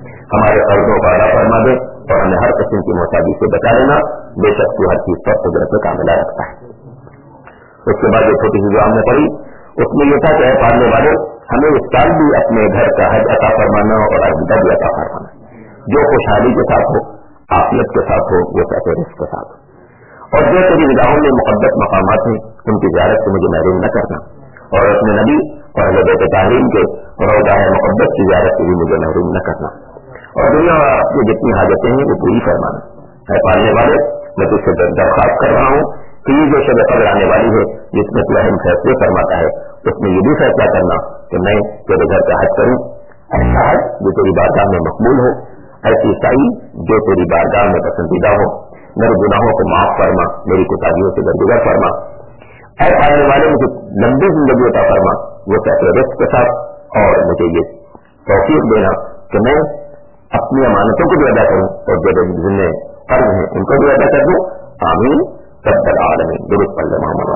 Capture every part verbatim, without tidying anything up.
ہمارے قرضوں کو ادا فرما دے اور ہمیں ہر قسم کی محتاجی سے بچا لینا، بے شک تو ہر چیز پر قدرت کاملہ رکھتا ہے۔ اس کے بعد جو چھوٹی سی دعا میں پڑھی اس میں یہ تھا کہ اے پالنے والے ہمیں اس سال بھی اپنے گھر کا حج عطا فرمانا اور عقیدہ بھی عطا فرمانا، جو خوشحالی کے ساتھ ہو، عافیت کے ساتھ ہو، وہ کہتے رزق کے ساتھ ہو، اور جو تیری نگاہوں میں مقدس مقامات ہیں ان کی زیارت سے مجھے محروم نہ کرنا، اور اپنے نبی اور اہل بیت تعلیم کے روضہ مقدس کی زیارت سے بھی مجھے محروم نہ کرنا، اور دنیا اور آپ کی جتنی حاجتیں ہیں وہ پوری فرمانا۔ اے پالنے والے میں تجھ سے درخواست کر رہا ہوں کہ یہ جو شب قدر آنے والی ہے جس میں تو اہم فیصلے فرماتا ہے، اس میں یہ بھی فیصلہ کرنا کہ میں تیرے گھر کا حج کروں، ایسا حج جو تیری بارگاہ میں مقبول ہو، ایسی سعی جو تیری بارگاہ میں پسندیدہ ہو، میرے گناہوں کو معاف فرما، میری کوتاہیوں سے درگزر فرما، اے پالنے والے مجھے لمبی زندگی عطا فرما وہ کہتے رزق کے ساتھ، اور مجھے یہ توفیق دینا کہ میں اپنی امانتوں کو بھی ادا کروں اور جو ذمہ قرض ہیں ان کو بھی ادا کر دوں، آمین رب العالمین۔ درود پر محمد۔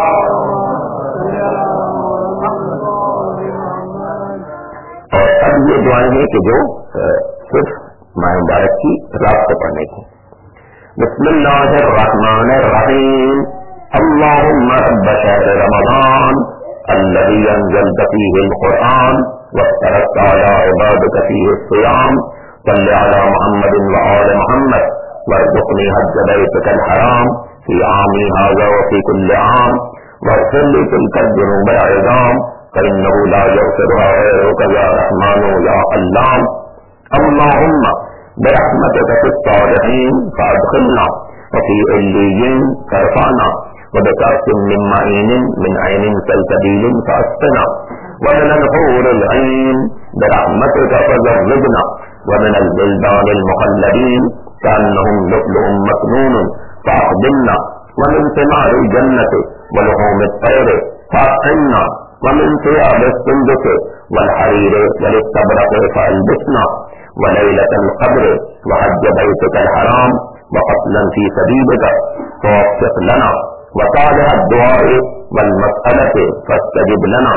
اور اب یہ دعائیں ہیں کہ جو صرف ماہ مبارک کی رات کو پڑھنے کی۔ بسم اللہ الرحمن الرحیم، اللہم رب شہر رمضان الذي انزلت فيه القرآن وافترضت على عبادك فيه الصيام صل على محمد وآل محمد وارزقني حج بيتك الحرام في عامي هذا وفي كل عام واغفر لي تلك الذنوب العظام فإنه لا يغفرها غيرك يا رحمن يا علام اللهم برحمتك في الصالحين فأدخلنا وفي عليين فارفعنا وبكأس من معين من عين سلسبيل فأسقنا ومن الحور العين برحمتك فزوجنا ومن البلدان المخلدين كأنهم لؤلؤ مكنون فأقبلنا ومن ثمار الجنة ولحوم الطير فأطعمنا ومن ثياب السندس والحرير والاستبرق فألبسنا وليلة القدر وحج بيتك الحرام وقتلا في سبيلك فوفق لنا وصالح الدعاء والمسألة فاستجب لنا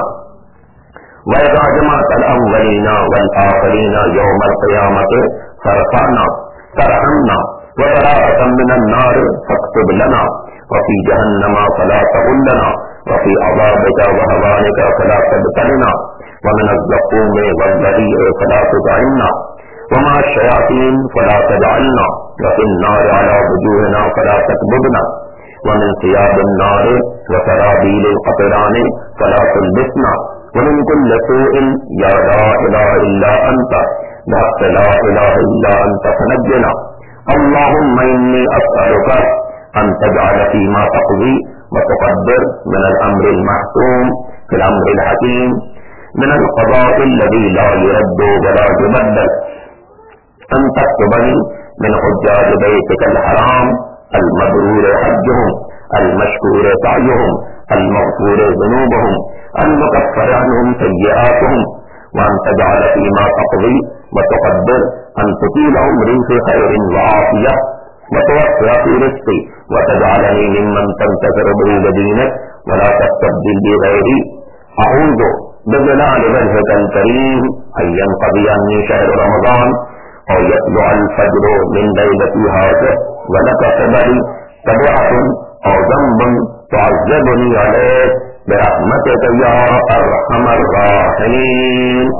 وإذا جمعت الأولين والآخرين يوم القيامة فرفعنا فارحمنا وبراءة من النار فاكتب لنا وفي جهنم فلا تغلنا وفي عذابك وهوانك فلا تبتلنا ومن الزقوم والبريء فلا تطعمنا ومع الشياطين فلا تجعلنا وفي النار على وجوهنا فلا تكبدنا ومن ثياب النار وسرابيل القطران فلا تلبسنا ومن كل سوء يا لا إله إلا أنت بحق لا إله إلا أنت فنجنا اللهم إني أسألك أن تجعل فيما تقضي وتقدر من الأمر المحتوم في الأمر الحكيم من القضاء الذي لا يرد ولا يبدل أن تكتبني من حجاج بيتك الحرام المبرور حجهم المشكور سعيهم المغفور ذنوبهم المكفر عنهم سيئاتهم وأن تجعل فيما تقضي وتقدر أن تطيل عمري في خير وعافية وتوسع في رزقي وتجعلني ممن تنتصر به بدينك ولا تستبدل بغيري أعوذ بجلال وجهك الكريم أن ينقضي عني شهر رمضان أو يطلع الفجر من ليلتي هذه ولك قبلي تبعة أو ذنب تعذبني عليه برحمتك يا أرحم الراحمين.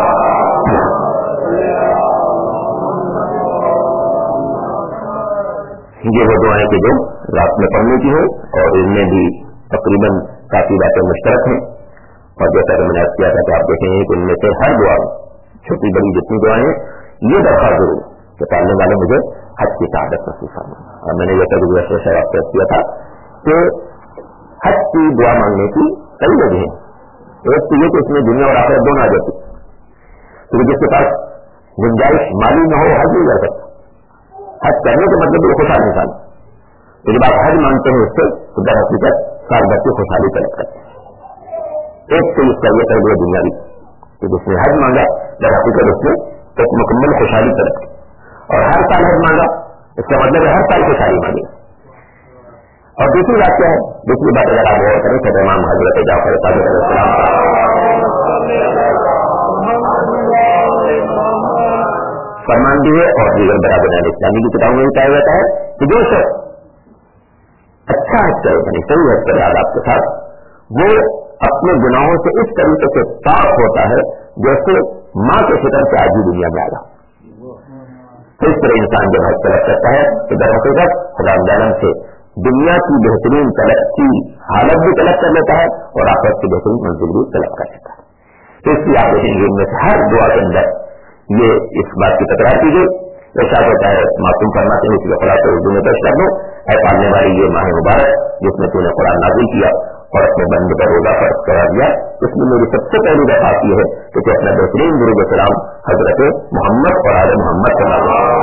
یہ وہ دعائیں کہ جو رات میں پڑھنے کی ہیں اور ان میں بھی تقریباً کافی باتیں مشترک ہیں، اور جیسا کہ میں نے کیا تھا کہ آپ دیکھیں گے کہ ان میں سے ہر دعا چھوٹی بڑی جتنی دعائیں ہیں یہ درخواست ضرور کہ پالنے والے مجھے حج کی سعادت نصیب فرمائے. اور میں نے جیسا کہ گزشتہ شہر آپ سے کیا تھا کہ حج کی دعا مانگنے کی کئی وجہ ہیں. ایک تو یہ کہ اس میں دنیا اور آخرت دونوں آ جاتی، کیونکہ جس کے پاس گنجائش مالی نہ ہو حج نہیں کر سکتا. حج کرنے کا مطلب یہ خوشحال انسان، تو جب آپ حج مانگتے ہیں اس سے تو در حقیقت سال بھر کی خوشحالی طلب کرتے ہیں. ایک تو اس کا یہ کر دیا دنیا بھی کہ جس نے حج مانگا در حقیقت اس نے ایک مکمل خوشحالی طلب کی، اور ہر سال حج مانگا اس کا مطلب ہے ہر سال خوشحالی مانگی. اور دوسری بات کیا ہے؟ دوسری بات اگر آپ غور کریں کہ امام حضرت جعفر صادق علیہ السلام फरमान भी है और दीगर बराबर इस्लामी की किताबों में बताया जाता है कि जो शख्स अच्छा हज करे यानी सही हज करे आदाब के साथ, वो अपने गुनाहों से इस तरीके से पाक होता है जैसे माँ के फिक्र से आज ही दुनिया में आया। तो इस तरह इंसान जब हज तलब करता है तो दर हकीकत खुदा आलम से दुनिया की बेहतरीन तलब की हालत भी तलब कर लेता है और आखिरत की बेहतरीन मंजिल भी तलब कर लेता है। तो इसलिए आप देखेंगे इनमें से हर दुआ के अंदर ये इस बात की तकरार की गई। ऐसा होता है मासूम फरमाते हैं इसलिए खुदा को उर्दू में पेश कर दो, ऐ पालने वाली ये माह मुबारक जिसमें तूने कुरान नाज़िल किया और अपने बंदे पर रोजा फर्ज करा दिया, इसमें मेरी सबसे पहली दरख्वास्त ये है कि तू अपना बेहतरीन दुरूद सलाम हजरत मोहम्मद और आले मोहम्मद पर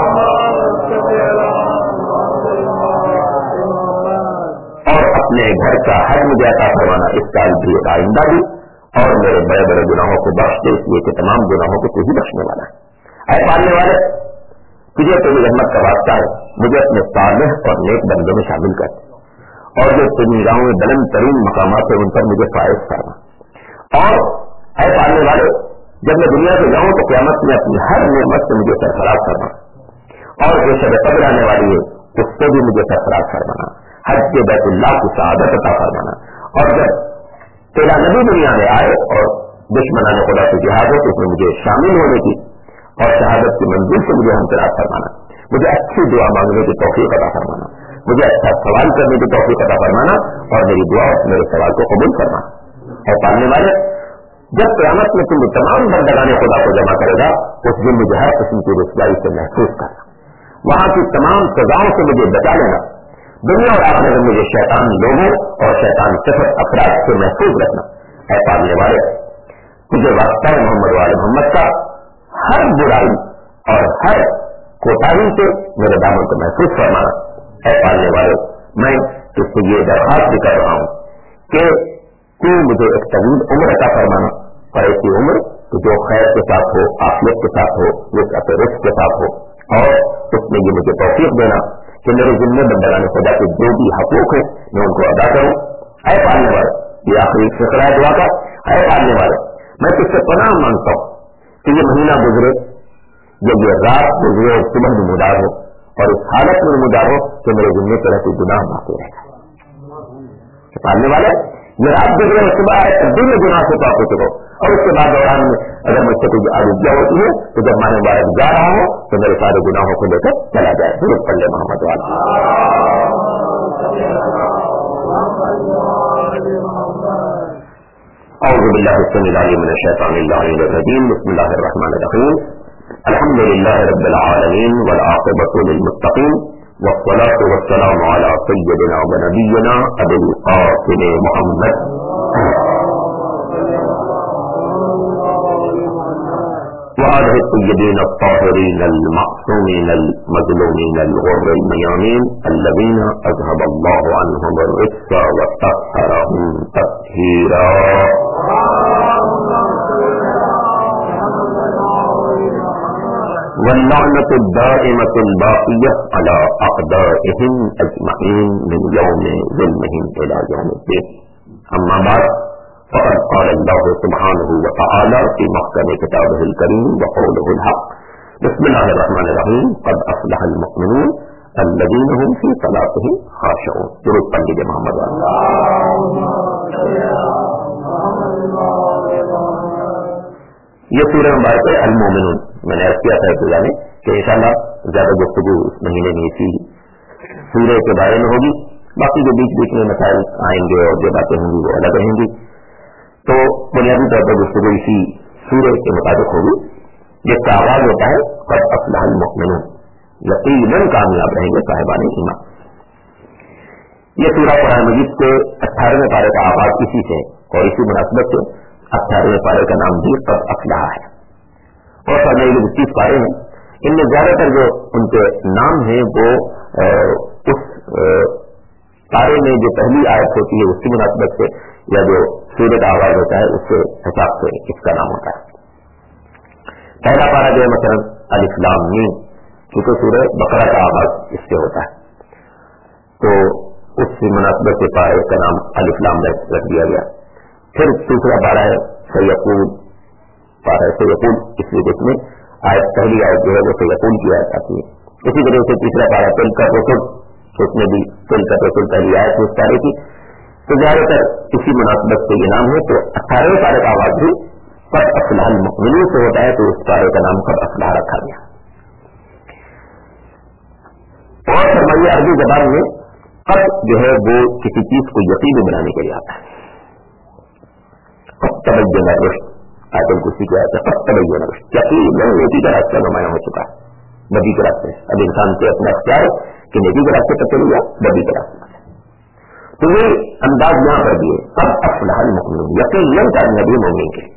और अपने घर का हज मुझे अता फरमाना इस साल भी आइंदा भी, और मेरे बड़े बड़े गुनाहों को बख्श दे, इसलिए कि तमाम गुनाहों को तू ही बख्शने वाला है। ऐ पालने वाले, तुझे तेरी रहमत का वास्ता है, मुझे अपने सालिह और नेक बंदों में शामिल कर, और जो तेरी निगाहों में बुलंद तरीन मकामात है उन पर मुझे फायज करना। और ऐ पालने वाले, जब मैं दुनिया से जाऊं तो क़यामत में अपनी हर नेमत से मुझे सरफराज करना, और जो शब कद्र आने वाली है उससे भी मुझे सरफराज करवाना, हज के बैतुल्लाह की सआदत अता फरमाना। और जब तेरा नबी दुनिया में आए और दुश्मनाने खुदा से जिहाद हो तो उसमें मुझे शामिल होने की और शहादत की मंजिल से मुझे हमसराज फरमाना, मुझे अच्छी दुआ मांगने की तौफीक अता फरमाना, मुझे अच्छा सवाल करने की तौफीक अता फरमाना, और मेरी दुआ और मेरे सवाल को कबूल करना। और पालने वाले, जब क़यामत में तुम तमाम बंदगाने खुदा को जमा करेगा उस दिन मुझे हर किस्म की रुसवाई से महफूज करना, वहां की तमाम सजाओं से मुझे बचा लेना, दुनिया और आखिरत में मुझे शैतान लोगों और शैतान सिफत अफराद से महफूज रखना। ऐ पालने वाले, तुझे वास्ता है मोहम्मद वाले मोहम्मद का हर बुराई और हर कोताही से मेरे दामन को महफूज फरमाना। ऐ पालने वाले, मैं तुझसे ये दरख्वास्त भी कर रहा हूं कि तू मुझे एक तवील उम्र का फरमाना, और ऐसी उम्र जो खैर के साथ हो, आफियत के साथ हो, रिस्क के साथ हो, और उसमें ये मुझे तौफीक देना कि मेरे जिम्मे बंदगाने खुदा के जो भी हकूक है मैं उनको अदा करूं। ऐ पालने वाले, ये आखिरी फिक्रा है दुआ का, ऐ पालने वाले, मैं तुझसे पनाह मांगता हूं कि ये महीना गुजरे, जब ये रात गुजरे और सुबह नमूदार हो, और इस हालत में नमूदार हो कि मेरे जिम्मे तरह के गुनाह बाकी रहेगा। पालने वाले, ये रात गुजरे और सुबह आए तब भी मैं गुनाह से पाक हो चुका, और उसके बाद दौरान में अगर मुझसे कुछ आलूगिया होती है तो जब मैं मुबारक जा रहा हूं तो मेरे सारे गुनाहों को लेकर चला जाए। जरूर पढ़ ले मोहम्मद वाला। औज़ु बिल्लाहि अस्समीउल अलीम मिनश शैतानिर रजीम। बिस्मिल्लाहिर रहमानिर रहीम। अल्हम्दुलिल्लाहि रब्बिल आलमीन वल आक़िबतु लिल मुत्तक़ीन वस्सलातु वस्सलामु अला सय्यिदिना व नबिय्यिना अबुल क़ासिम मुहम्मद وآله الطيبين الطاهرين المعصومين المظلومين الغر الميامين الذين أذهب الله عنهم الرجس وطهرهم تطهيرا. واللعنة الدائمة الباقية على أعدائهم أجمعين من يوم ظلمهم إلى يوم الدين. أما بعد، فقد قال الله سبحانه وتعالى في محكم كتابه الكريم وقوله الحق. بسم الله الرحمن الرحيم. قد أفلح المؤمنون الذين هم في صلاتهم خاشعون. درود پڑھ لیجیے محمد والا. یہ سورہ مبارک ہے المومنون. میں نے عرض کیا تھا ابتدا میں کہ انشاءاللہ زیادہ گفتگو اس مہینے میں اسی سورہ کے بارے میں ہوگی. باقی جو بیچ بیچ میں مسائل آئیں گے اور جو باتیں ہوں گی وہ الگ رہیں گی. تو بنیادی طور پر گفتگو اسی سورہ کے مطابق ہوگی جس کا آغاز ہوتا ہے قد افلح المؤمنون، یقیناً کامیاب رہیں گے صاحبان ایمان. یہ سورہ قرآن مجید کے اٹھارہویں پارے کا آغاز اسی سے اور اسی مناسبت سے اٹھارہویں پارے کا نام بھی قد افلح ہے. اور فرمائے جو بتیس پارے ہیں ان میں زیادہ تر جو ان کے نام ہیں وہ اس پارے میں جو پہلی آیت ہوتی ہے اس کی مناسبت سے یا جو سورہ کا آغاز ہوتا ہے اس کے حساب سے اس کا نام ہوتا ہے. پہلا پارا جو ہے مثلا الف لام میم، کیونکہ سورہ بقرہ کا آغاز اس سے ہوتا ہے تو اس کی مناسبت سے پارے کا نام الف لام رکھ دیا گیا. پھر دوسرا پارا ہے سیقول، پارا سیقول، اس لیے اس میں آیت پہلی آیت جو ہے وہ سیقول کی آیت آتی ہے. اسی طرح سے تیسرا پارا تل کا رسول، اس میں بھی تل کا رسول پہلی آیت اس پارے کی. تو زیادہ تر کسی مناسبت سے یہ نام ہے. تو اٹھارہویں پارے کا آواز بھی قد افلح المؤمنون سے ہوتا ہے، تو اس پارے کا نام قد افلح رکھا گیا. اور فرمائیے عربی زبان میں قد جو ہے وہ کسی چیز کو یقینی بنانے کے لیے آتا ہے. قد تبین الرشد، آیت الکرسی کی آیت ہے قد تبین الرشد، یقین ہے نیکی کا راستہ نمایاں ہو چکا ہے. بدی کے راستے اب انسان سے اپنا اختیار ہے کہ نیکی کے راستے پر چلے گا، بدی کے راستے پر. تو یہ انداز یہاں پر بھی ہے قد افلح المؤمنون، یقیناً کامیابی مومن کے.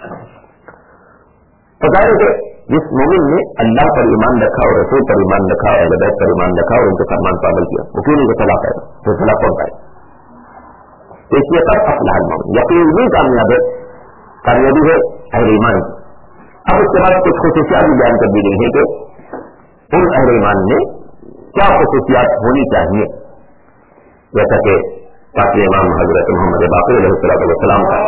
تو ظاہر ہے کہ جس مومن نے اللہ پر ایمان رکھا اور رسول پر ایمان رکھا اور اہل بیت پر ایمان رکھا اور ان کے فرمان پر عمل کیا، وہ کیوں نہیں صلاح ہے وہ صلاح کون پائے. تو اس لیے قد افلح المؤمنون، یقیناً کامیاب ہے، کامیابی ہے اہل ایمان. اب اس کے بعد کچھ خصوصیات بھی بیان کر دی گئی ہیں کہ ان اہل ایمان میں کیا خصوصیات ہونی چاہیے، جیسا کہ پاک امام حضرت محمد باقر علیہ الصلوۃ والسلام کا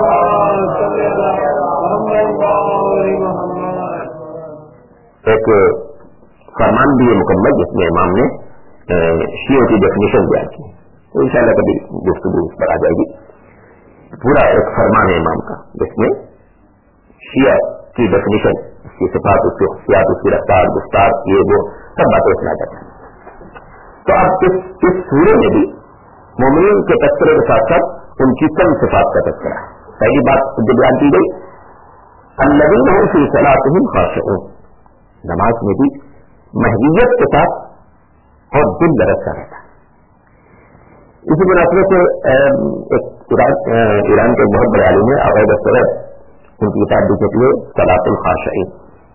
ایک فرمان بھی ہے مکمل، جس میں امام نے شیعوں کی ڈیفینیشن بیان کی. تو ان شاء اللہ کبھی گفتگو اس پر آ جائے گی. پورا ایک فرمان ہے امام کا جس میں شیعہ کی ڈیفینیشن، اس کی صفات، اس کی خصوصیات، اس کی رفتار، گفتار، یہ وہ سب باتیں سنا جاتی ہیں. تو اب اس اس سورے میں بھی مومنین کے تذکرے کے ساتھ ساتھ ان کی چند صفات کا تذکرہ ہے. پہلی بات جو بیان کی گئی الذین هم فی صلاتهم خاشعون، نماز میں بھی محویت کے ساتھ اور دل لرزتا رہتا ہے. اسی مناسبت سے ایک ایران کے بہت بڑے عالم ہے عقائد الصدر، ان کی کتاب بھی کہتی ہے صلاۃ الخاشعین.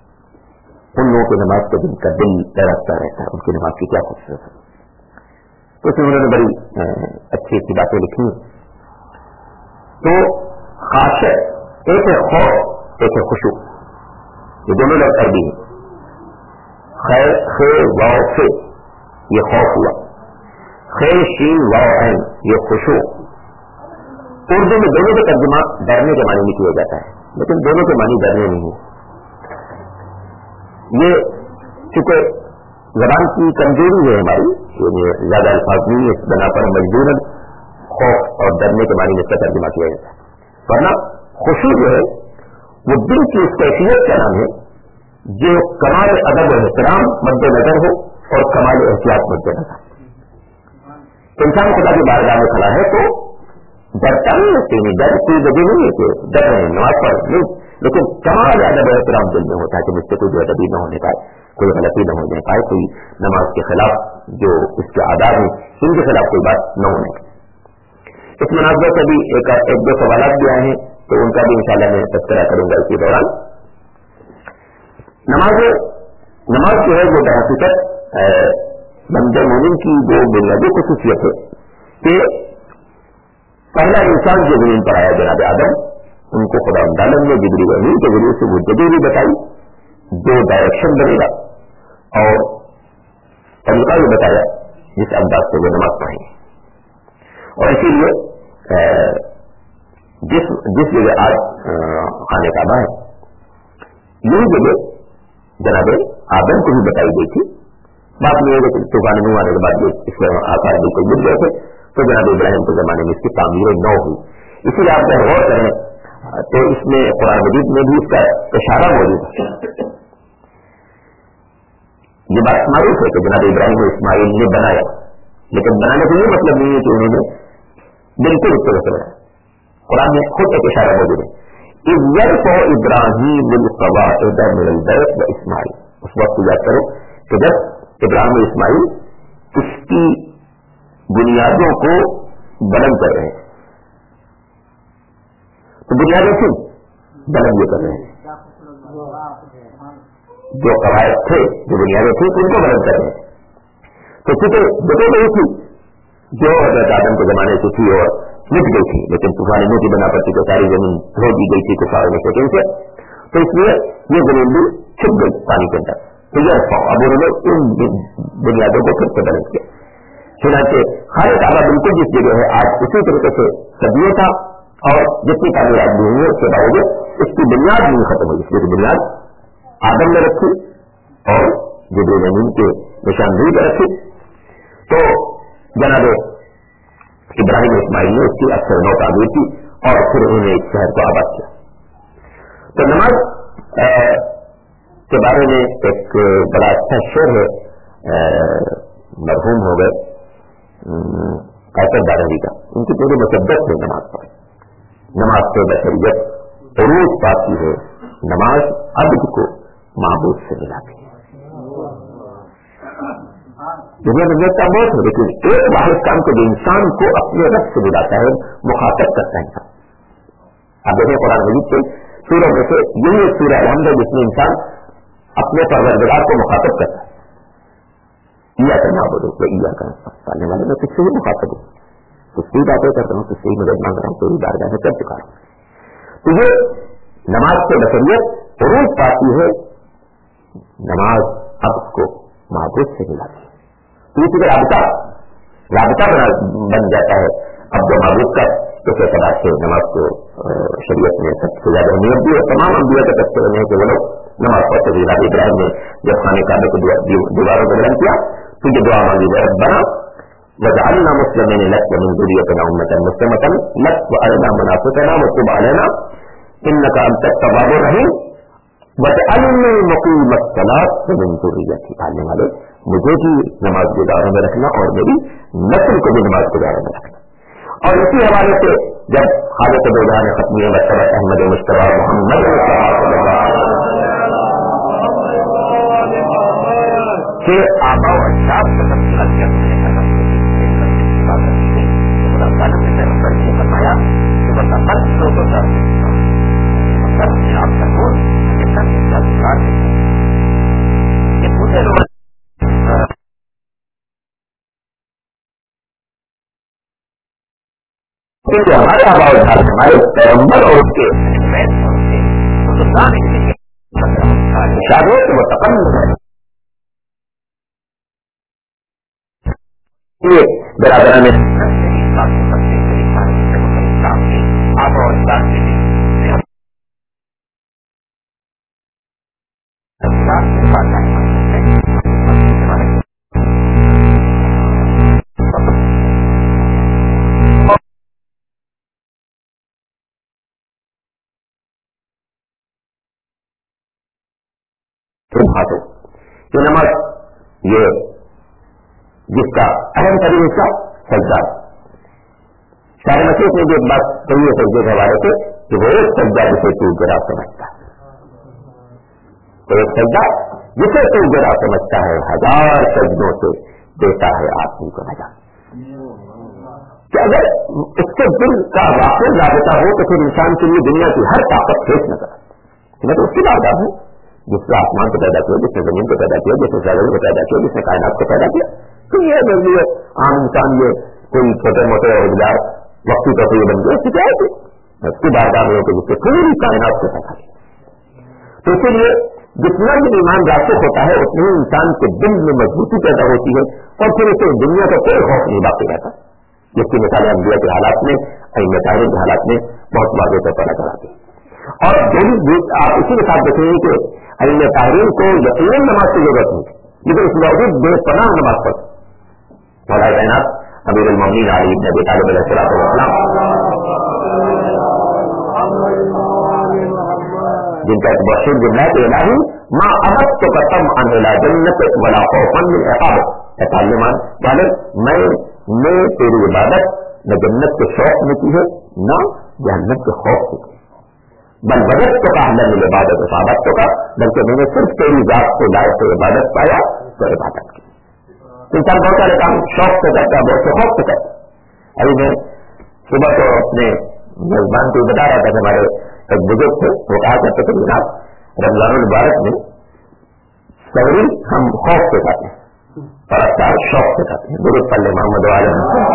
ان لوگوں کی نماز کے دل کا دل لرزتا رہتا ہے، ان کی نماز کی کیا خصوصیت ہے. تو اس میں انہوں نے بڑی اچھی اچھی باتیں لکھی. تو خاشع ایک ہے خوف، ایک ہے خشوع، یہ دونوں لفظ عربی ہیں. خیر خیر واو سے یہ خوف ہوا، خیر شین واو عین یہ خشوع. اردو میں دونوں کا ترجمہ ڈرنے کے معنی میں کیا جاتا ہے، لیکن دونوں کے معنی ڈرنے نہیں ہے. یہ چونکہ زبان کی کمزوری ہے ہماری، زیادہ الفاظ نہیں ہے، اس بنا پر مجبوراً خوف اور ڈرنے کے معنی میں اس کا ترجمہ کیا جاتا ہے. ورنہ خشوع جو ہے وہ دل کی اس کیفیت کا نام ہے جو کمال ادب و احترام مد نظر ہو اور کمال احتیاط مد نظر. انسان خدا کی بارگاہ میں کھڑا ہے تو ڈرتا نہیں ہے، ڈر کوئی وجہ نہیں ہے کہ ڈر رہے ہیں نماز پڑھ نہیں، لیکن کمال ادب و احترام دل میں ہوتا ہے کہ مجھ سے کوئی بے ادبی نہ ہونے پائے، کوئی غلطی نہ ہونے پائے، کوئی نماز کے خلاف جو اس کے آداب ہیں ان کے خلاف کوئی بات نہ ہونے پائے. اس مناسبت سے بھی ایک ایک دو سوالات بھی آئے ہیں، تو ان کا بھی انشاءاللہ میں تذکرہ کروں گا اسی دوران. نماز نماز جو ہے وہ درحقیقت بندہ مومن کی جو بنیادی خصوصیت ہے کہ پہلا انسان جو زمین پر آیا جناب آدم، ان کو خدا تعالیٰ نے جبریل امین کے ذریعے سے وہ جگہ بھی بتائی، جو ڈائریکشن بنے گا اور طریقہ بھی بتایا جس انداز سے وہ نماز پڑھیں گے. اور اسی لیے جس جس جگہ آج خانہ کعبہ ہے، یہ جگہ جناب آدم کو بھی بتائی گئی تھی. بات میں طوفان نوح آنے کے بعد اس کے آثار بالکل مل گئے تھے، تو جناب ابراہیم کے زمانے میں اس کی تعمیر نو ہوئی. اسی لیے آپ اگر غور کریں تو اس میں قرآن مجید میں بھی اس کا اشارہ موجود ہے. یہ بات معروف ہے کہ جناب ابراہیم و اسماعیل نے بنایا، لیکن بنانے کا یہ مطلب نہیں ہے کہ انہوں نے بالکل اس طرح سے بنایا. قرآن میں خود ایک اشارہ موجود ہے اذ یرفع ابراہیم القواعد من البیت و اسماعیل. اس وقت کو یاد کرو کہ جب ابراہیم و اسماعیل اس کی بنیادوں کو بلند کر رہے ہیں، تو بنیادیں تھیں بلند یہ کر رہے ہیں، جو قواعد تھے جو بنیادیں تھیں ان کو بلند کر رہے ہیں. تو چونکہ جگہ نہیں تھی جو حضرت آدم کے زمانے سے تھی اور مٹ گئی تھی، لیکن طوفان نوح کی بنا پر چونکہ ساری زمین دھو دی گئی تھی کفار میں سے، تو اس لیے یہ زمین بھی چھپ گئی پانی کے اندر. تو یہ اب انہوں نے ان بنیادوں کو پھر سے بلند کیا. چنانچہ خانہ کعبہ بالکل جس جگہ ہے آج اسی طریقے سے صدیوں تھا، اور جتنی تعمیرات بھی ہوئی ہے اس کے باوجود اس کی بنیاد نہیں ختم ہوئی، اس کی بنیاد आदम ने रखी और जिब्रील अमीन के निशानदेही पर रखी। तो जनाब इब्राहिम इस्माइल ने उसकी अक्सर नौ ताबीर की और फिर उन्होंने इस शहर को आबाद किया। तो नमाज के बारे में एक बड़ा अच्छा शेर है, मरहूम हो गए कैसर दारवी का, उनकी पूरी मुसद्दत है नमाज पर। नमाज से बशरियत उरूज पाती है, नमाज अब्द को माबूद से मिलाती है। दुनिया में मिलता बहुत है, लेकिन एक वाहिद काम को जो इंसान को अपने रब से मिलाता है, मुखातब करता है। आप देखें कुरान मजीद के सूरह में से यही एक सूरह अलहम्द है जिसमें इंसान अपने परवरदिगार को मुखातब करता है। इया करना बोलो तो इया करना पालने वाले मैं किससे ही मुखातब हूँ, किससे ही बातें करता हूँ, किससे ही मदद मांग रहा हूँ, कोई बारगाह में कर चुका हूँ। तो ये नमाज से बशरियत रोज पाती है, नमाज अब को महबूब से मिलाती है। तो इसी का राबता राबता बना बन जाता है। अब जो महबूब का इस एतबार से नमाज को शरीयत में सबसे ज्यादा अहमियत दी है। तमाम अंबिया के तस्वीर में कि वो लोग नमाज पढ़ते थे। नबी इब्राहिम ने जब खाने काबे को दीवारों को बुलंद किया तो ये दुआ मांगी, रब्बना वजअलना मुस्लिमीन लक व मिन ज़ुर्रिय्यतिना उम्मतन मुस्लिमतन लक व अरिना मनासिकना व तुब अलैना इन्नका अंतत तव्वाबुर रहीम वजअलनी मुक़ीमस सलात व मिन ज़ुर्रिय्यती। पालने वाले मुझे भी नमाज गुजारों में रखना और मेरी नस्ल को भी नमाज गुजारों में रखना। और इसी हवाले से जब हालत दोजा ने खत्म हुई मसरत अहमद मुश्तबा मोहम्मद के आबा और अजदाद का तस्करा किया फरमाया कि बता फर्क लोगों का आप सकून ये पूरे लोग क्योंकि हमारे आबा और अजदाद हमारे पैगंबर और उसके शादी से मुतकम्मिल है। ये बराबरा में आबा और अजदाद हाथों ये नमाज ये जिसका अहम तरीन हिस्सा सज्जा। शाह मसीह ने भी एक बात कही है सज्जे के हवाले से कि वो एक सज्जा जिसे तू गिरा समझता है, तो एक सज्जा जिसे तू गिरा समझता है हजार सज्जों से देता है आदमी को मजा। कि अगर उसके दिल का वाकई राबता हो तो फिर इंसान के लिए दुनिया की हर ताकत फेस न करे। मैं तो उसकी बात हूं जिसने आसमान को पैदा किया, जिसने जमीन को पैदा किया, जिसने सागर को पैदा किया, जिसने कायनात को पैदा किया। तो ये मेरे लिए आम इंसान ये कोई छोटे मोटे रोजगार वक्ती तो ये बन गया उसकी क्या है उसकी बारगाह में होकर जिससे पूरी कायनात को पैदा किया। तो इसीलिए जितना भी ईमान रास्ते होता है उतने ही इंसान के दिल में मजबूती पैदा होती है और फिर उसे दुनिया का कोई खौफ नहीं बाकी रहता, जिसकी मिसाल अंबिया के हालात में अइम्मा तारीख के हालात में बहुत वाज़ेह से पता चलाती है। और दोनों आप इसी के साथ देखेंगे कि अइम्मा तारीख को यकीनन नमाज की जरूरत नहीं, लेकिन इस बावजूद बेपनाह नमाज पढ़ मौलाए कायनात अमीरुल मोमिनीन अली इब्न अबी तालिब अलैहिस्सलाम जिनका एक मशहूर जुमला है इलाही मा अमत तो कतम अन इला जन्नत वला खौफन मिन इक़ाब। तालिमान वाले मैं मैं तेरी इबादत न जन्नत के शौक में की है न जहन्नत के खौफ से की, बल वजह तो का हमने मिले इबादत इबादत तो का बल्कि मैंने सिर्फ तेरी जात को लाए तो इबादत पाया तो इबादत की। इंसान बहुत सारे काम शौक से करता है, बहुत से खौफ से करता है। अभी मैं सुबह तो अपने मेजबान को बता रहा था कि हमारे एक बुजुर्ग थे, वो कहा करते थे जनाब रमजान मुबारक में सवरी हम खौफ से खाते हैं और अफ्तार शौक से खाते हैं। दुरूद पढ़ ले मोहम्मद वाले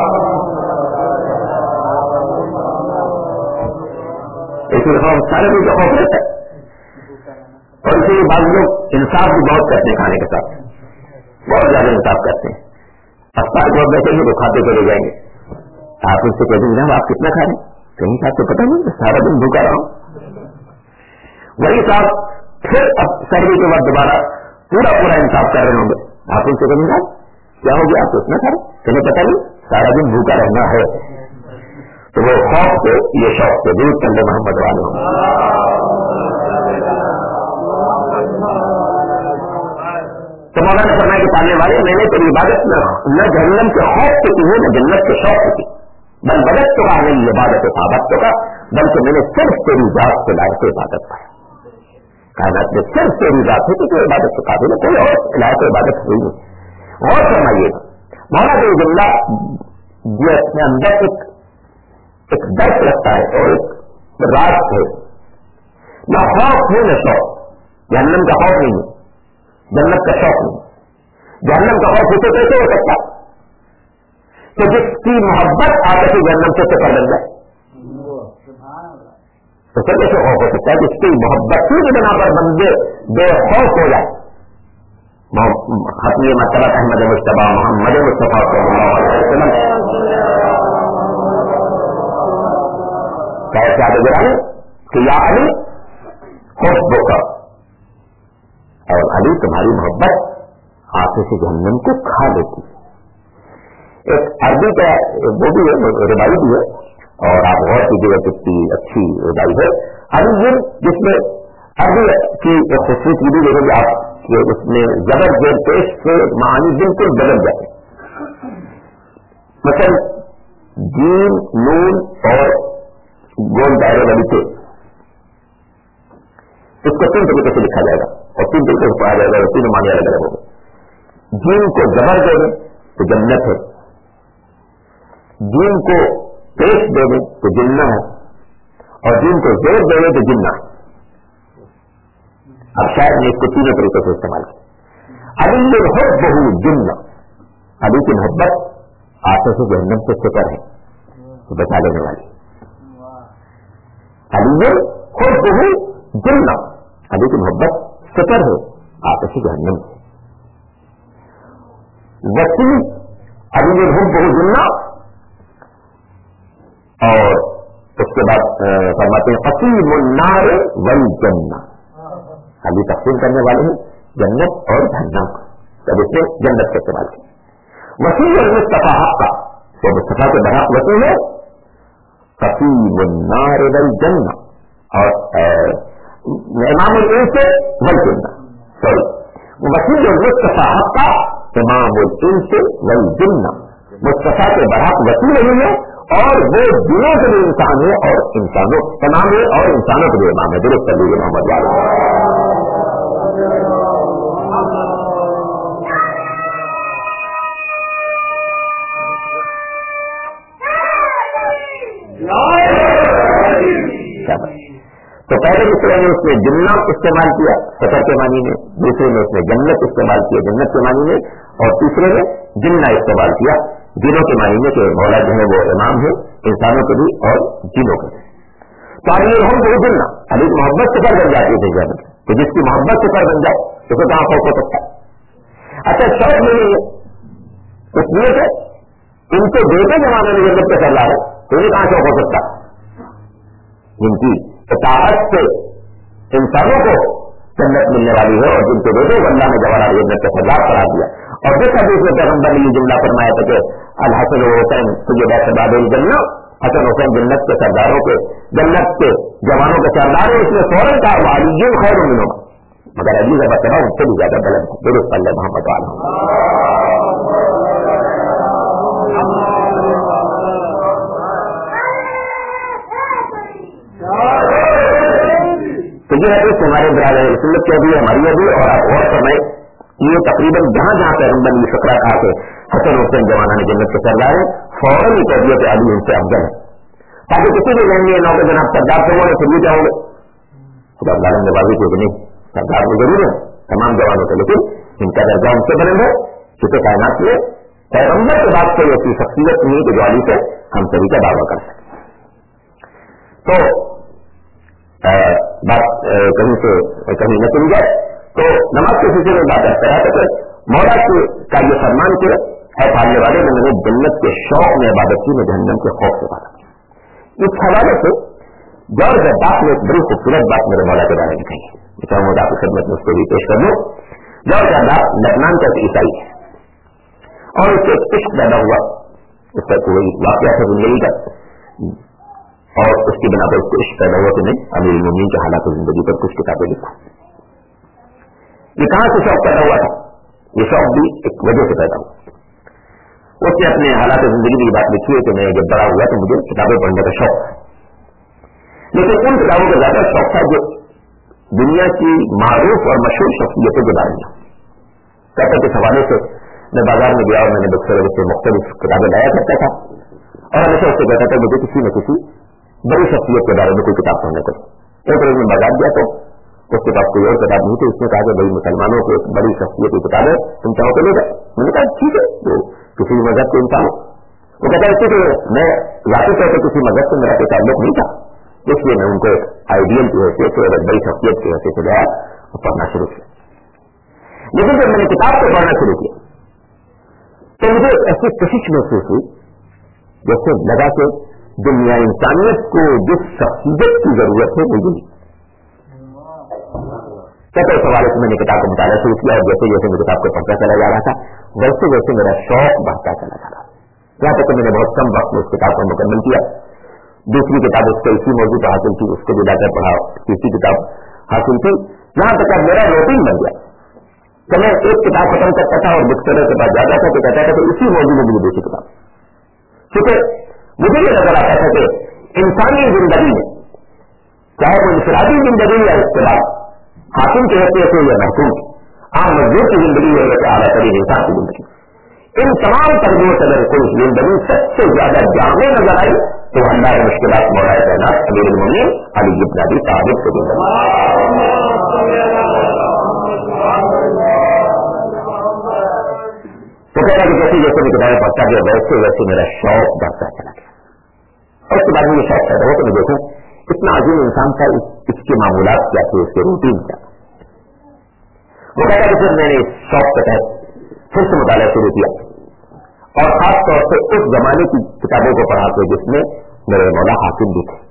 इसलिए हम सारे भी खौफ रहता है। और इसीलिए बाद लोग इंसाफ भी बहुत करते हैं, खाने के साथ बहुत ज्यादा इंसाफ करते हैं। अफ्तार बहुत बैठेंगे तो खाते चले जाएंगे, आप उससे कहते हैं आप कितना खा रहे हैं, कहीं साथ तो पता नहीं सारा दिन भूखा रहा हूं। वही साहब پھر اب سردی کے بعد دوبارہ پورا پورا انصاف کر رہے ہوں گے. آپ ان سے کہیں گے کیا ہو گیا آپ اتنا کھا رہے, تمہیں پتا نہیں سارا دن بھوکا رہنا ہے. تو وہ خوف سے یہ شوق سے دور چلے محمد والے ہوں. تو مولانا فرمایا کہ پالنے والے میں نے تیری عبادت نہ نہ جہنم کے خوف سے کی ہے نہ جنت کے شوق سے کی, بل بدت تو آ نہیں عبادت صحابت کا, بلکہ میں نے صرف تیری ذات کے لائق عبادت پایا. کائنات میں صرف تیری ذات ہے کہ کوئی عبادت کے قابل ہے, کوئی اور لائق عبادت ہوئی نہیں. اور فرمائیے گا مولانا یہ جملہ یہ اپنے اندر ایک ایک درد رکھتا ہے اور ایک راز ہے. نہ خوف ہے نہ شوق. جہنم کا خوف نہیں ہے, جنت کا شوق نہیں. جہنم کا خوف اسے کیسے ہو سکتا کہ جس کی محبت آ کر جہنم سے سفر بن جائے, تو پھر کیسے خوف ہو سکتا ہے جس کی محبت کی بنا پر بندے بے خوف ہو جائے. حتمی مرتبہ احمد مصطفیٰ محمد مصطفیٰ صلی اللہ علیہ وسلم کیسے آگے گرائے کہ یا علی خوف بکا, اور علی تمہاری محبت آنکھوں سے جہنم کو کھا لیتی. ایک عربی کا وہ بھی ہے, ربائی بھی ہے, اور آپ غور کیجیے کتنی اچھی ربائی ہے علی, جس میں عربی کی ایک خوبصورتی بھی دیکھیں گے آپ کہ اس میں زبر زیر پیش سے معانی بالکل بدل جاتے. مثلا جیم نون اور گول دائرے والی سے اس کو تین طریقے سے لکھا جائے گا اور تین طریقے سے پڑھا جائے گا, اور تینوں معنی الگ الگ ہوگا. جیم کو زبر دے دیں تو جنت ہے, جیم کو پیش دے دیں تو جنہ ہے, اور جیم کو زیر دے دیں تو جنہ ہے. اب شاید نے اس کو تینوں طریقے سے استعمال کیا. علی خود بہو جنہ, علی کی محبت آنکھوں سے جہنم سے فکر ہے تو بچا لینے والی. علی خود بہو جنہ, علی کی محبت فکر ہے آنکھوں سے جہنم سے. وسیع علی خود بہو جنہ, اور اس کے بعد فرماتے ہیں قسیم النار والجنہ, علی تقسیم کرنے والے ہیں جنت اور جہنم, جب اس نے جنت کا استعمال کیا. وسیع المصطفیٰ حق کا, وہ مصطفیٰ کے برحق وسیع ہے, قسیم النار والجنہ, اور امام الانس والجنہ, سوری وسیع المصطفیٰ حق کا امام الانس والجنہ, مصطفیٰ کے برحق وسیع نہیں ہے, اور وہ دنوں کے لیے انسان ہے اور انسانوں تمام ہے اور انسانوں کے لیے امام ہے. درست کر لیجیے محمد والے. تو پہلے دوسرے نے اس نے جنت استعمال کیا سفر کے معنی میں, دوسرے نے اس نے جنت استعمال کیا جنت کے معنی میں, اور تیسرے نے جنہ استعمال کیا جنوں کے معنی میں کہ مولا جو ہے وہ امام ہے انسانوں کے بھی اور جنوں کے بھی. تو علی ہم کو جنہ, علی کی محبت سفر بن جاتی ہے جنت, تو جس کی محبت سفر بن جائے تو پھر کہاں خوف ہو سکتا ہے. اچھا شوق نہیں ہے اس لیے کہ ان کو دیتے زمانے میں جنت کے سر لا رہے تو انہیں کہاں شوق ہو سکتا ہے. جن کی اطاعت سے انسانوں کو جنت ملنے والی ہے, اور جن کے بیٹے اللہ نے جوانا جنت کا سردار کرا دیا. اور جس حدیث میں پیغمبر نے یہ جملہ فرمایا تھا کہ الحسن حسین تجھے سباد الجنہ, حسن حسین جنت کے سرداروں کے جنت کے جوانوں کے سردار ہے, اس نے فوراً کہا وہ علی خیر منہم, مگر علی کا بتنا ان سے بھی زیادہ بلند ہے. درست اللہ محمد والا. تو یہ حدیث ہمارے برادر سنت کی بھی ہماری بھی, اور آپ غور فرمائیں یہ تقریباً جہاں جہاں پیغمبر نے فقرہ کہا کہ حسن حسین جوانہ نے جنت کے سردار ہے, فوراً یہ کہہ دیا کہ علی ان سے افضل ہے, تاکہ کسی بھی ذہن میں نو کے جناب سردار سے وہ پھر بھی جاؤں گے. خدا اللہ نے بازی کو نہیں, سردار میں ضرور ہے تمام جوانوں کے, لیکن ان کا درجہ ان سے بلند ہے کیونکہ کائنات میں پیغمبر کے بعد کوئی ایسی شخصیت نہیں کہ جو علی سے ہم سبھی کا دعویٰ کر سکے. تو بات کہیں سے کہیں نہ چلی جائے تو نماز کے سلسلے میں بات کرتا ہے کہ مولا کا یہ فرمان کے ہے پالنے والے نے مجھے جنت کے شوق میں عبادت کی, میں جہنم کے خوف سے عبادت کی. اس حوالے سے جورج بات نے ایک بڑی خوبصورت بات میرے مولا کے بارے میں کہی ہے. چاہوں گا آپ کی خدمت میں اس کو بھی پیش کر دوں. جب اللہ لبنان کا عیسائی ہے اور اس سے عشق پیدا ہوا, اس کا کوئی واقعہ تھا زندگی کا, اور اس کی بنا پر اس کو عشق پیدا ہوا کہ میں امیر المومنین کے حالات زندگی پر کچھ کتابیں لکھوں. یہ کہاں سے شوق پیدا ہوا تھا؟ یہ شوق بھی ایک وجہ سے پیدا ہوا. اس نے اپنے حالات زندگی میں یہ بات لکھی ہے کہ میں جب بڑا ہوا تو مجھے کتابیں پڑھنے کا شوق تھا, لیکن ان کتابوں کا زیادہ شوق تھا جو دنیا کی معروف اور مشہور شخصیتوں کے بارے میں. کہتا کہ حوالے سے میں بازار میں گیا اور میں نے بک سیلر سے مختلف کتابیں لایا کرتا تھا, اور ہمیشہ اس سے کہتا تھا مجھے کسی نہ کسی بڑی شخصیت کے بارے میں کوئی کتاب پڑھنے کو. ایک روز میں بازار گیا تو اس کے پاس کوئی اور کتاب نہیں تھی. اس نے کہا کہ بھائی مسلمانوں کی ایک بڑی شخصیت کی کتاب ہے, تم چاہو تو لے جاؤ. میں نے کہا ٹھیک ہے, تو کسی مذہب کے انسان. وہ کہتا ہے کہ میں واقف ہے کہ کسی مذہب سے میرا کوئی تعلق نہیں تھا, اس لیے میں ان کو ایک آئیڈیل کی حیثیت سے اور بڑی شخصیت کی حیثیت سے گیا اور پڑھنا شروع کیا. لیکن جب میں نے کتاب کو پڑھنا شروع کیا تو مجھے ایسی کشش محسوس ہوئی جیسے لگا کہ دنیا انسانیت کو جس شخصیت کی ضرورت ہے وہ نہیں. کہتے اس حوالے سے میں نے کتاب کو مطالعہ شروع کیا, اور جیسے جیسے میں کتاب کو پڑھتا چلا جا رہا تھا ویسے ویسے میرا شوق بڑھتا چلا جا رہا. یہاں تک کہ میں نے بہت کم وقت میں اس کتاب کو مکمل کیا. دوسری کتاب اس کو اسی موضوع پر حاصل کی, اس کو بھی لا کر پڑھا, تیسری کتاب حاصل کی. یہاں تک اب میرا روٹین بن گیا کہ میں ایک کتاب ختم کرتا تھا اور بک سیلر کے پاس جاتا تھا تو کہتا تھا کہ اسی موضوع میں مجھے دوسری کتاب. کیونکہ مجھے یہ نظر آتا تھا کہ انسانی زندگی میں چاہے وہ انفرادی زندگی یا اس کے بعد حاکم کی حیثیت ہو یا محکوم کی, عام مزدور کی زندگی ہو یا اعلیٰ ترین انسان کی زندگی, ان تمام پہلوؤں سے اگر کوئی زندگی سب سے زیادہ جامع نظر آئی تو اللہ کی مشکلات مولا کائنات امیر المومنین علی بن ابی طالب کی زندگی. تو کہتا کہ جیسے جیسے میں کتابیں پڑھتا گیا ویسے ویسے میرا شوق بڑھتا چلا گیا, اور اس کے بعد مجھے شوق پیدا ہوا کہ میں دیکھوں اتنا عظیم انسان تھا, اس کے معمولات کیا تھے, اس کے روٹین کیا. وہ کہتا کہ پھر میں نے اس شوق کے تحت پھر سے مطالعہ شروع کیا, اور خاص طور سے اس زمانے کی کتابوں کو پڑھا تھے جس میں میرے مولا حاکم بھی تھے.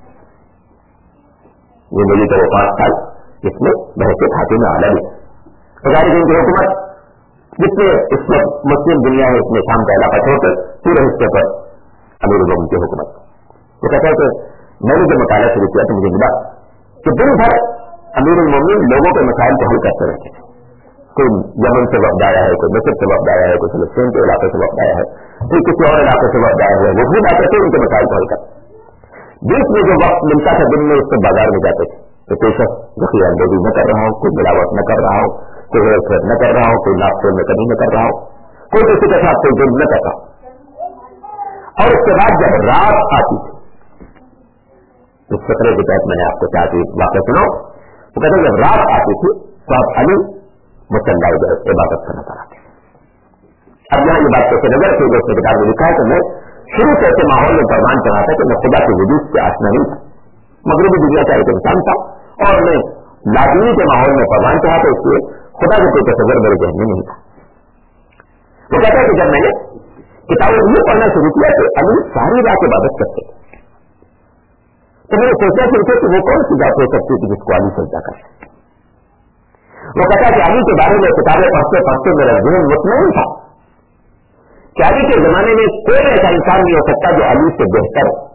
یہ میری تو وہ پانچ سال جس میں بحثیت حاکم اعلیٰ بھی بغیر ان کی حکومت جس میں اس میں مسلم دنیا ہے, اس میں شام کا علاقہ چھوڑ کر پورے حصے پر امیر المومنین کی حکومت. وہ کہتا ہے کہ میں نے جب مطالعہ شروع کیا تو مجھے ملا کہ دن بھر امیر المومنین لوگوں کے مسائل کو حل کرتے رہتے ہیں. کوئی یمن سے وفد آیا ہے, کوئی مصر سے وفد آیا ہے, کوئی فلسطین کے علاقے سے وفد آیا ہے, کوئی کسی اور علاقے سے وفد آیا ہے, وہ خود آتے تھے ان کے مسائل کو حل کرتے. بیچ میں جو وقت ملتا تھا دن میں اس سے بازار میں جاتے تھے تو کوئی شخص ذخیرہ اندوزی نہ کر رہا ہو, کوئی ملاوٹ نہ کر رہا ہو, کوئی ہیئر کٹ نہ کر رہا ہو, کوئی ناپ میں کمی نہ کر رہا ہو, کوئی کسی کے ساتھ کوئی جرم نہ کر رہا ہو. اور اس کے بعد جب رات آتی تھی, اس فکرے کے تحت میں نے آپ کو چاہتی واقعہ سناؤ, وہ کہتے ہیں جب رات آتی تھی تو آپ علی مسلح عبادت کرنا پڑا تھا. اب یہاں یہ بات کیسے نظر سے اس کتاب میں لکھا ہے کہ میں شروع سے ایسے ماحول میں فرمان چلا تھا کہ میں خدا کے وجود سے آشنا نہیں تھا, مغربی دنیا کا ایک انسان تھا, اور میں لازمی کے ماحول میں فرمان چلا تھا, اس لیے خدا کا کوئی تصور میرے ذہن میں نہیں تھا. وہ کہتا ہے کہ جب میں نے کتابیں یہ پڑھنا شروع کیا کہ علی ساری رات عبادت کرتے تو میں نے سوچا شروع کیا کہ وہ کون سی بات ہو سکتی تھی جس کو علی سجدہ کر سکتے. وہ کہتا ہے کہ علی کے بارے میں کتابیں پڑھتے پڑھتے میرا ذہن مطمئن تھا کہ علی کے زمانے میں کوئی ایسا انسان نہیں ہو سکتا جو علی سے بہتر ہو,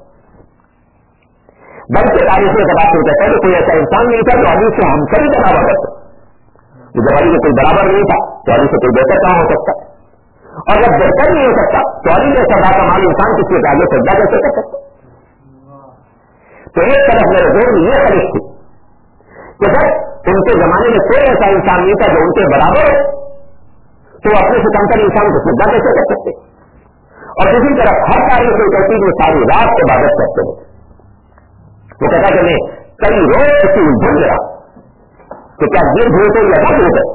بلکہ تاریخ میں بات کہتا ہے کہ کوئی ایسا انسان نہیں تھا جو علی سے ہم سبھی برابر کرتے. جب علی سے کوئی برابر نہیں تھا تو علی سے کوئی بہتر کہاں ہو سکتا, اور جب بہتر نہیں ہو سکتا تو علی جیسا باکمال انسان کسی کے آگے سجدہ کیسے کر سکتا. تو ایک طرف میرے ذہن میں یہ خواہش تھی کہ جب ان کے زمانے میں کوئی ایسا انسان نہیں تھا جو ان کے برابر ہو تو اپنے سے کمتر انسان کو سجدہ کیسے کر سکتے. اور دوسری طرف ہر تاریخ کو کہتی ہے ساری رات عبادت کرتے ہیں. وہ کہتا کہ میں کئی روز کسی بھول گیا کہ کیا یہ بھول تو یا نہ بھول گئے.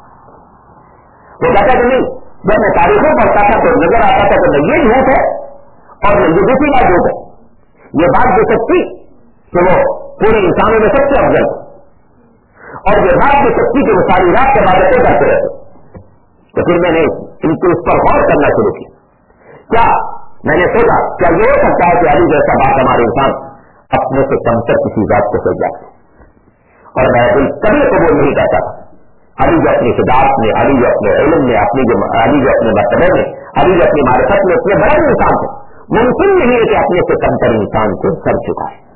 وہ کہتا کہ نہیں, جب میں تاریخوں پڑھتا تھا تو نظر آتا تھا کہ میں یہ جھوٹ ہے اور میں یہ دوسری بات جھوٹ ہے. یہ بات جو سچی کہ وہ پورے انسانوں میں سب سے افضل ہے, اور یہ بات جو سچی کہ وہ ساری رات کے عبادتیں کرتے رہتے. تو پھر میں نے ان کو اس پر غور کرنا شروع کیا. کیا میں نے سوچا کیا یہ ہو سکتا ہے کہ علی جیسا بات ہمارے انسان اپنے سے کمتر کسی ذات کو سجدہ کرے, اور بیت کبھی قبول نہیں کرتا تھا. علی جو اپنی خدمت میں، علی جو اپنے علم میں، اپنی جو علی جو اپنے مرتبے میں، علی جو اپنی معرفت میں اتنے بڑے انسان تھے، ممکن نہیں ہے کہ اپنے سے کمتر انسان کو سر چکا ہے.